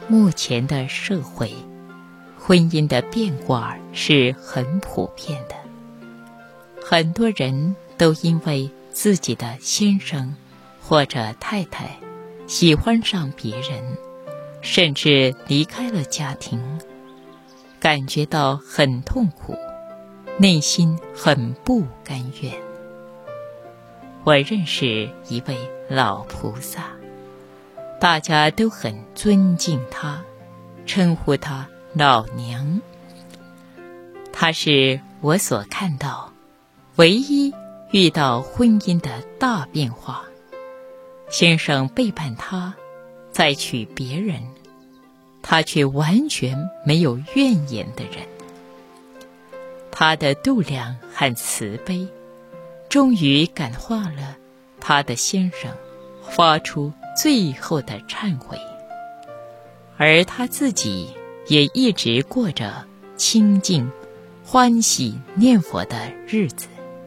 目前的社会，婚姻的变卦是很普遍的。很多人都因为自己的先生或者太太喜欢上别人，甚至离开了家庭，感觉到很痛苦，内心很不甘愿。我认识一位老菩萨，大家都很尊敬他，称呼他老娘。他是我所看到唯一遇到婚姻的大变化，先生背叛他，再娶别人，他却完全没有怨言的人。他的度量和慈悲终于感化了他的先生，发出最后的忏悔，而他自己也一直过着清净、欢喜念佛的日子。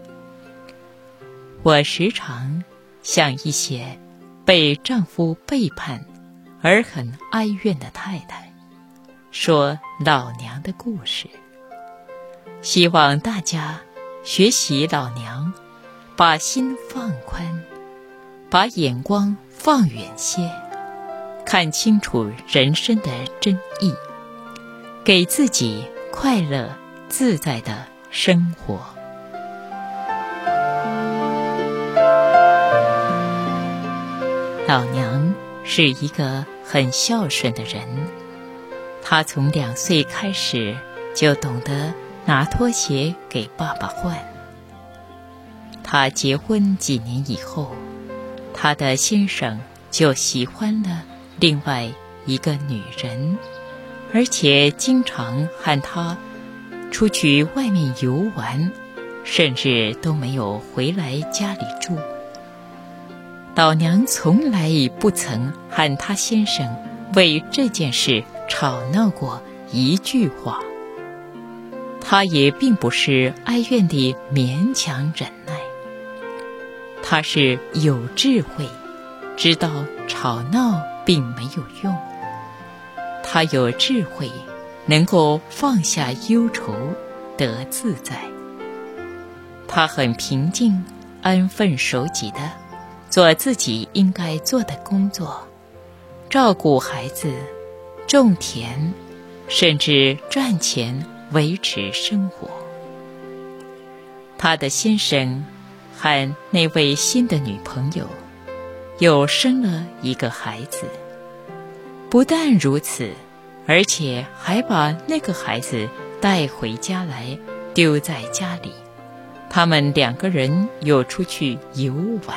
我时常向一些被丈夫背叛而很哀怨的太太说老娘的故事，希望大家学习老娘，把心放宽，把眼光放远些，看清楚人生的真意，给自己快乐自在的生活。老娘是一个很孝顺的人，她从2岁开始就懂得拿拖鞋给爸爸换。她结婚几年以后，她的先生就喜欢了另外一个女人，而且经常和她出去外面游玩，甚至都没有回来家里住。老娘从来不曾和她先生为这件事吵闹过一句话，她也并不是哀怨地勉强忍耐，她是有智慧，知道吵闹并没有用。她有智慧，能够放下忧愁，得自在。她很平静，安分守己的做自己应该做的工作，照顾孩子，种田，甚至赚钱维持生活。他的先生和那位新的女朋友又生了一个孩子，不但如此，而且还把那个孩子带回家来，丢在家里。他们2个人又出去游玩。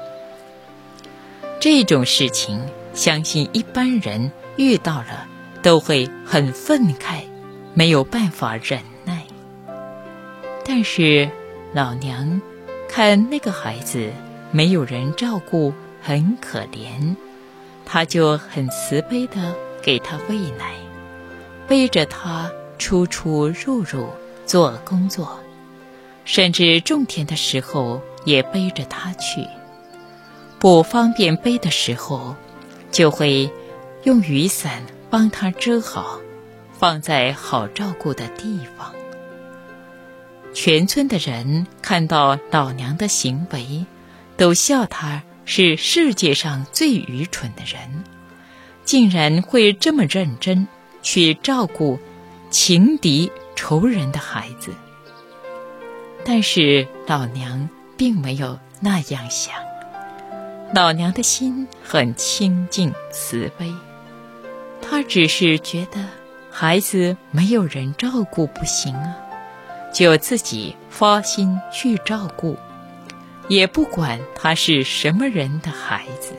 这种事情，相信一般人遇到了都会很愤慨，没有办法忍耐。但是老娘看那个孩子没有人照顾，很可怜，她就很慈悲地给他喂奶，背着他出出入入做工作，甚至种田的时候也背着他去。不方便背的时候，就会用雨伞帮他遮好，放在好照顾的地方。全村的人看到老娘的行为，都笑她是世界上最愚蠢的人，竟然会这么认真去照顾情敌仇人的孩子。但是老娘并没有那样想，老娘的心很清净慈悲，她只是觉得孩子没有人照顾不行啊，就自己发心去照顾，也不管他是什么人的孩子。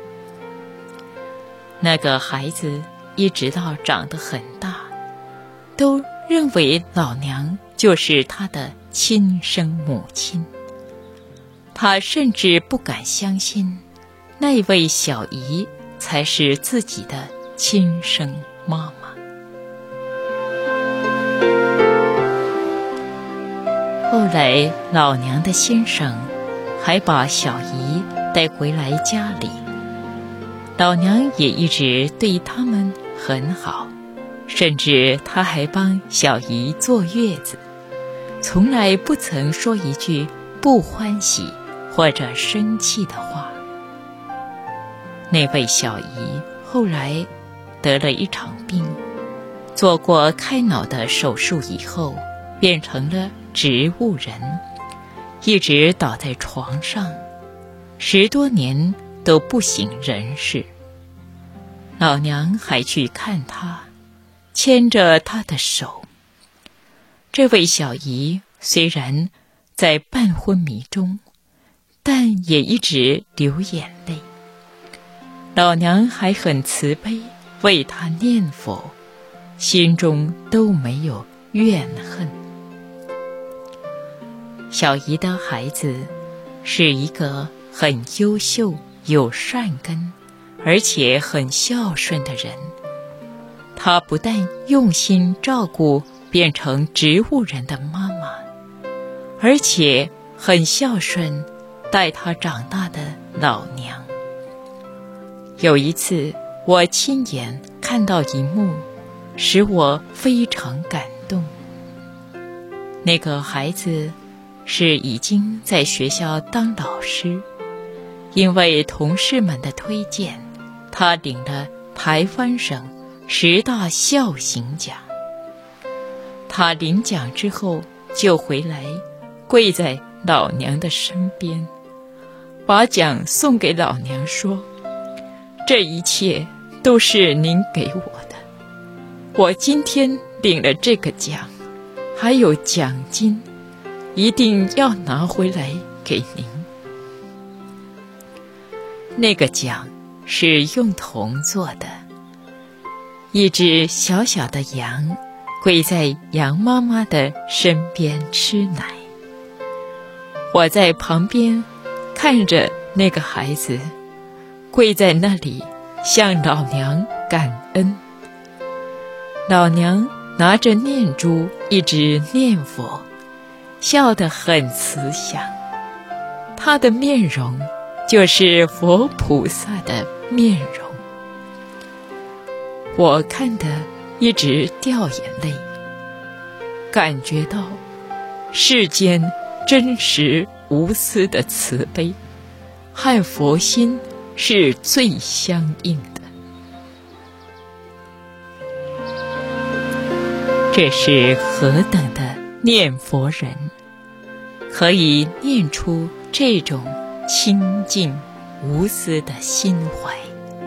那个孩子一直到长得很大，都认为老娘就是他的亲生母亲。他甚至不敢相信那位小姨才是自己的亲生妈妈。后来老娘的先生还把小姨带回来家里，老娘也一直对他们很好，甚至他还帮小姨坐月子，从来不曾说一句不欢喜或者生气的话。那位小姨后来得了一场病，做过开脑的手术以后，变成了植物人，一直倒在床上，10多年都不省人事。老娘还去看她，牵着她的手。这位小姨虽然在半昏迷中，但也一直流眼泪。老娘还很慈悲，为她念佛，心中都没有怨恨。小姨的孩子是一个很优秀、有善根，而且很孝顺的人。她不但用心照顾变成植物人的妈妈，而且很孝顺带她长大的老娘。有一次，我亲眼看到一幕，使我非常感动。那个孩子是已经在学校当老师，因为同事们的推荐，他领了台湾省10大孝行奖。他领奖之后就回来，跪在老娘的身边，把奖送给老娘说：这一切都是您给我的，我今天领了这个奖，还有奖金，一定要拿回来给您。那个奖是用铜做的，一只小小的羊跪在羊妈妈的身边吃奶。我在旁边看着那个孩子跪在那里向老娘感恩。老娘拿着念珠一直念佛，笑得很慈祥。她的面容就是佛菩萨的面容。我看得一直掉眼泪，感觉到世间真实无私的慈悲和佛心是最相应的。这是何等的念佛人，可以念出这种清净无私的心怀。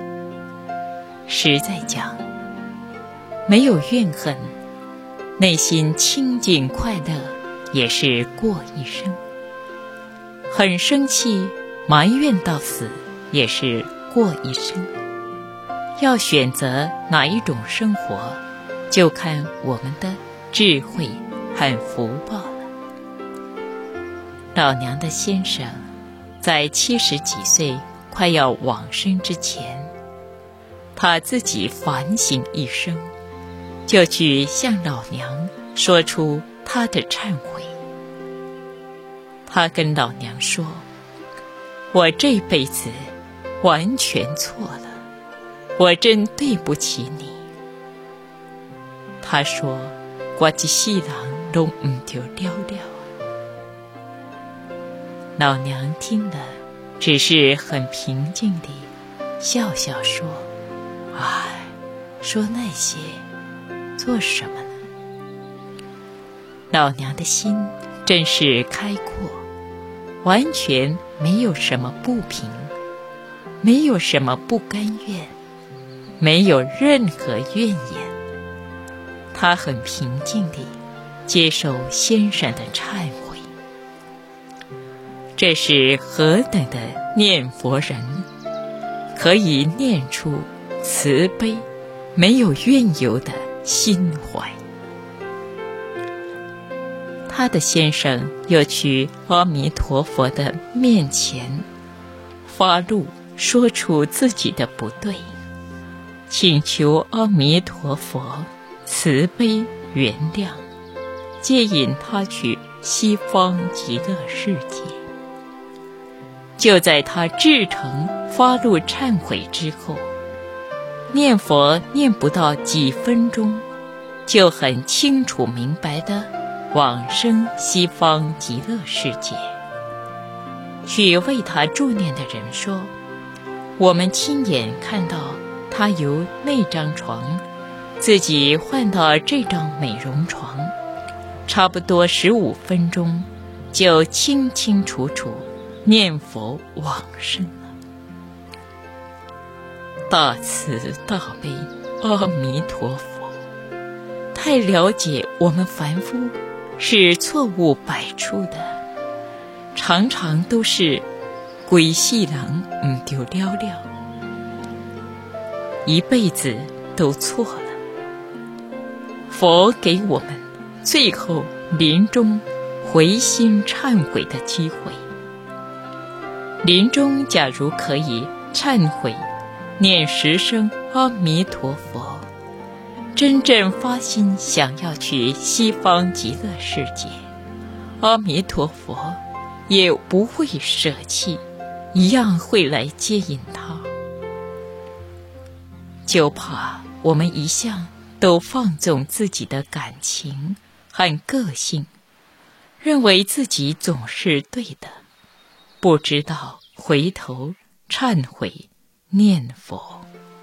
实在讲，没有怨恨，内心清净快乐，也是过一生。很生气埋怨到死，也是过一生。要选择哪一种生活，就看我们的智慧和福报了。老娘的先生在70几岁快要往生之前，他自己反省一生，就去向老娘说出他的忏悔。他跟老娘说：我这辈子完全错了，我真对不起你。他说：我一世人都不就了了。老娘听了，只是很平静地笑笑说：唉，说那些做什么呢？老娘的心真是开阔，完全没有什么不平，没有什么不甘愿，没有任何怨言。他很平静地接受先生的忏悔。这是何等的念佛人，可以念出慈悲没有怨尤的心怀。他的先生又去阿弥陀佛的面前发怒，说出自己的不对，请求阿弥陀佛慈悲原谅，接引他去西方极乐世界。就在他至诚发怒忏悔之后， 念佛念不到几分钟，就很清楚明白地往生西方极乐世界。去为他助念的人说，我们亲眼看到他由那张床自己换到这张美容床，差不多15分钟就清清楚楚念佛往生了。大慈大悲阿弥陀佛，太了解我们凡夫是错误百出的，常常都是鬼戏人唔丢了了，一辈子都错了。佛给我们最后临终回心忏悔的机会。临终假如可以忏悔念10声阿弥陀佛，真正发心想要去西方极乐世界，阿弥陀佛也不会舍弃，一样会来接引他。就怕我们一向都放纵自己的感情和个性，认为自己总是对的，不知道回头忏悔念佛。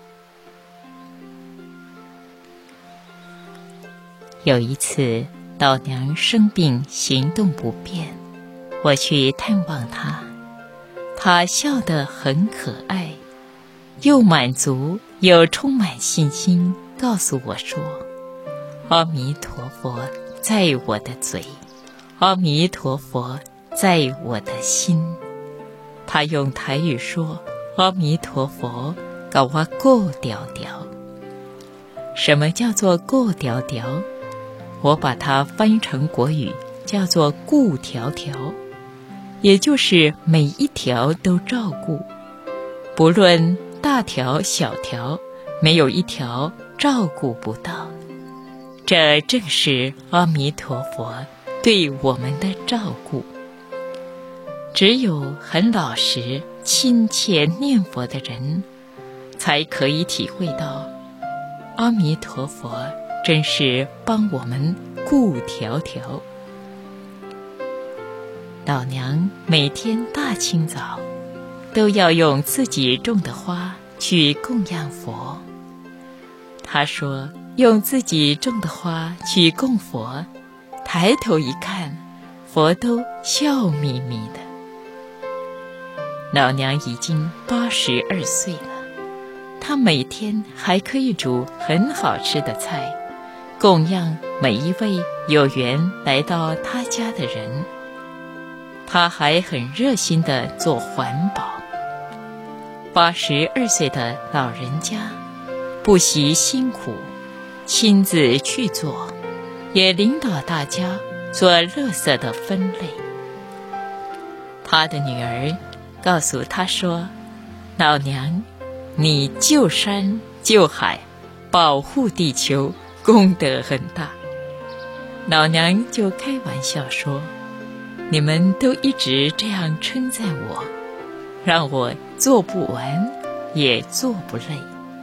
有一次老娘生病行动不便，我去探望她，她笑得很可爱，又满足又充满信心，告诉我说，阿弥陀佛在我的嘴，阿弥陀佛在我的心。她用台语说，阿弥陀佛搞我过条条。什么叫做过条条？我把它翻译成国语叫做顾条条，也就是每一条都照顾，不论大条小条，没有一条照顾不到。这正是阿弥陀佛对我们的照顾。只有很老实亲切念佛的人，才可以体会到阿弥陀佛真是帮我们顾条条。老娘每天大清早都要用自己种的花去供养佛。她说用自己种的花去供佛，抬头一看，佛都笑眯眯的。老娘已经82岁了，她每天还可以煮很好吃的菜，供养每一位有缘来到她家的人。她还很热心地做环保。82岁的老人家不惜辛苦，亲自去做，也领导大家做垃圾的分类。他的女儿告诉他说，老娘，你救山救海，保护地球，功德很大。老娘就开玩笑说，你们都一直这样称赞我，让我做不完也做不累。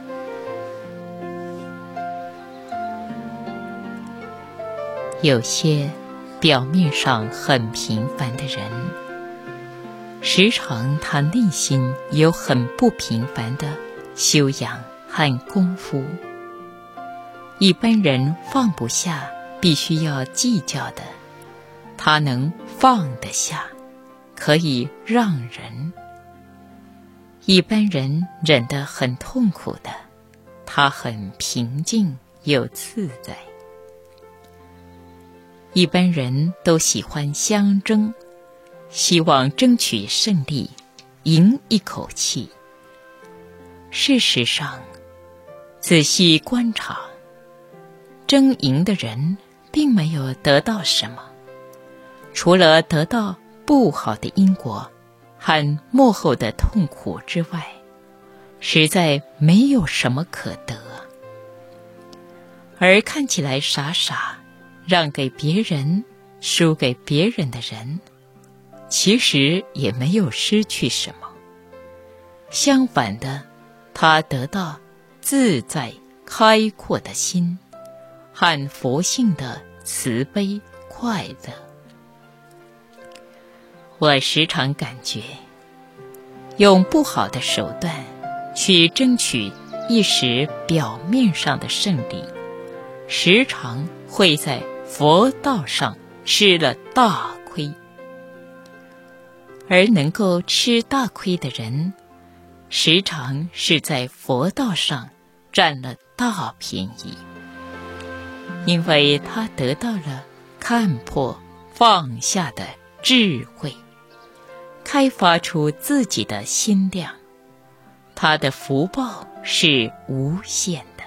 有些表面上很平凡的人，时常他内心有很不平凡的修养和功夫。一般人放不下必须要计较的，他能放得下，可以让人。一般人忍得很痛苦的，他很平静又自在。一般人都喜欢相争，希望争取胜利，赢一口气。事实上，仔细观察，争赢的人并没有得到什么，除了得到不好的因果和幕后的痛苦之外，实在没有什么可得。而看起来傻傻让给别人输给别人的人，其实也没有失去什么。相反的，他得到自在开阔的心和佛性的慈悲快乐。我时常感觉，用不好的手段去争取一时表面上的胜利，时常会在佛道上吃了大亏。而能够吃大亏的人，时常是在佛道上占了大便宜，因为他得到了看破放下的智慧，开发出自己的心量，他的福报是无限的。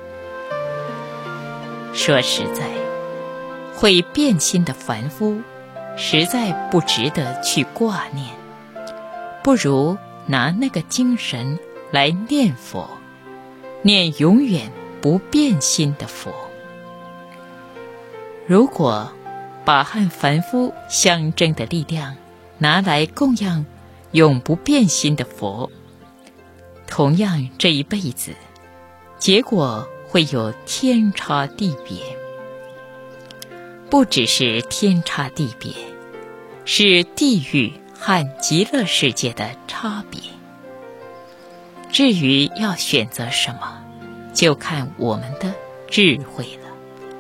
说实在，会变心的凡夫实在不值得去挂念，不如拿那个精神来念佛，念永远不变心的佛。如果把和凡夫相争的力量拿来供养永不变心的佛，同样这一辈子结果会有天差地别。不只是天差地别，是地狱和极乐世界的差别。至于要选择什么，就看我们的智慧了。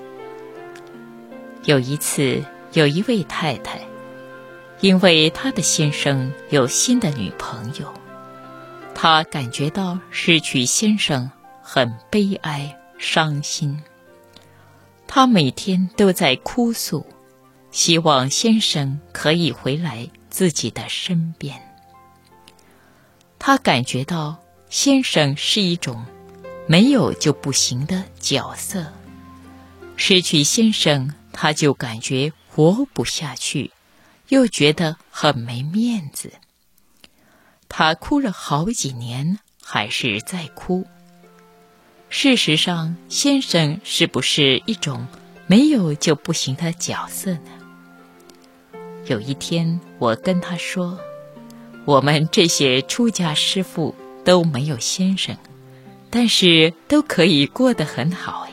有一次，有一位太太，因为她的先生有新的女朋友，她感觉到失去先生很悲哀伤心。她每天都在哭诉，希望先生可以回来自己的身边。她感觉到先生是一种没有就不行的角色，失去先生，她就感觉活不下去，又觉得很没面子。她哭了好几年，还是在哭。事实上，先生是不是一种没有就不行的角色呢？有一天，我跟他说，我们这些出家师父都没有先生，但是都可以过得很好。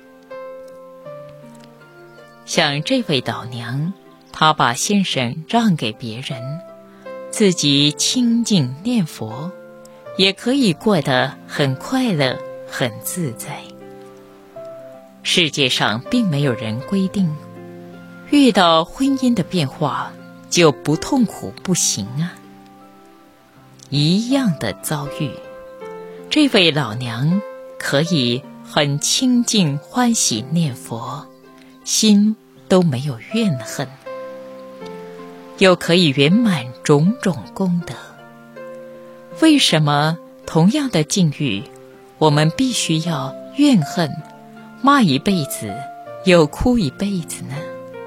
像这位老娘，她把先生让给别人，自己清净念佛，也可以过得很快乐很自在。世界上并没有人规定遇到婚姻的变化就不痛苦不行啊。一样的遭遇，这位老娘可以很清净欢喜念佛，心都没有怨恨，又可以圆满种种功德。为什么同样的境遇，我们必须要怨恨，骂一辈子，又哭一辈子呢？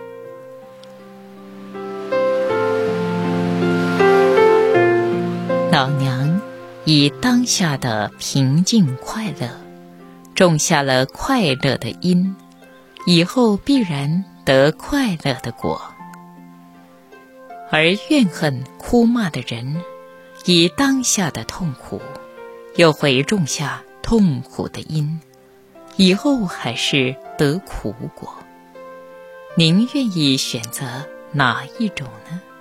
老娘以当下的平静快乐，种下了快乐的因，以后必然得快乐的果。而怨恨哭骂的人，以当下的痛苦，又会种下痛苦的因，以后还是得苦果。您愿意选择哪一种呢？